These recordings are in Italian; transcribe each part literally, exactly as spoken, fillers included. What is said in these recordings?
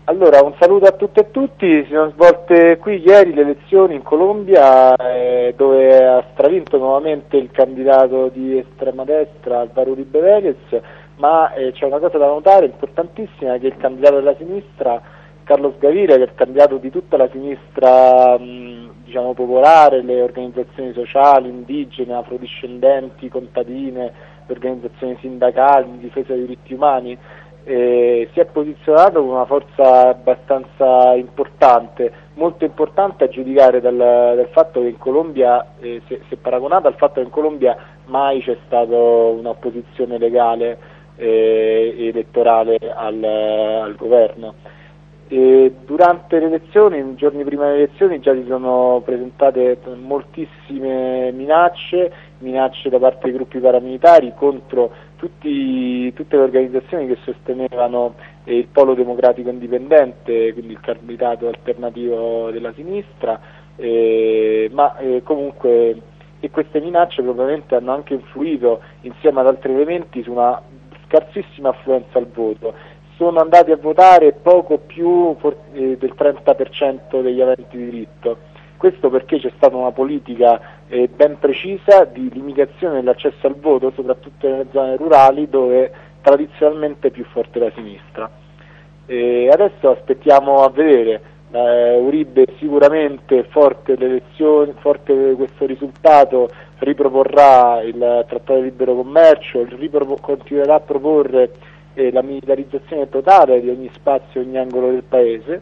Allora, un saluto a tutte e tutti. Si sono svolte qui ieri le elezioni in Colombia, eh, dove ha stravinto nuovamente il candidato di estrema destra Álvaro Uribe Vélez, ma eh, c'è una cosa da notare importantissima, che il candidato della sinistra, Carlos Gaviria, che è il candidato di tutta la sinistra mh, diciamo popolare, le organizzazioni sociali, indigene, afrodiscendenti, contadine, le organizzazioni sindacali di difesa dei diritti umani, Eh, si è posizionato con una forza abbastanza importante, molto importante a giudicare dal, dal fatto che in Colombia, eh, se, se paragonato al fatto che in Colombia mai c'è stata un'opposizione legale eh, elettorale al, al governo. E durante le elezioni, nei giorni prima delle elezioni, già si sono presentate moltissime minacce, minacce da parte dei gruppi paramilitari contro tutti, tutte le organizzazioni che sostenevano eh, il Polo Democratico Indipendente, quindi il candidato alternativo della sinistra, eh, ma eh, comunque e queste minacce probabilmente hanno anche influito, insieme ad altri elementi, su una scarsissima affluenza al voto. Sono andati a votare poco più eh, del trenta per cento degli aventi diritto. Questo perché c'è stata una politica eh, ben precisa di limitazione dell'accesso al voto, soprattutto nelle zone rurali dove tradizionalmente è più forte la sinistra. E adesso aspettiamo a vedere. Eh, Uribe sicuramente, forte le elezioni, forte questo risultato, riproporrà il Trattato di Libero Commercio, ripro- continuerà a proporre eh, la militarizzazione totale di ogni spazio, ogni angolo del paese,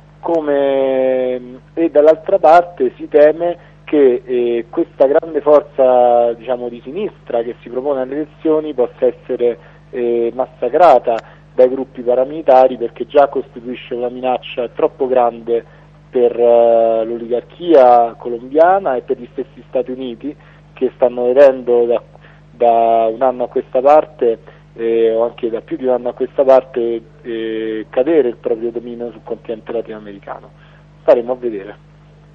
come, e dall'altra parte si teme che eh, questa grande forza, diciamo, di sinistra che si propone alle elezioni possa essere eh, massacrata dai gruppi paramilitari, perché già costituisce una minaccia troppo grande per uh, l'oligarchia colombiana e per gli stessi Stati Uniti, che stanno vedendo da, da un anno a questa parte, eh, o anche da più di un anno a questa parte, eh, cadere il proprio dominio sul continente latinoamericano. Staremo a vedere.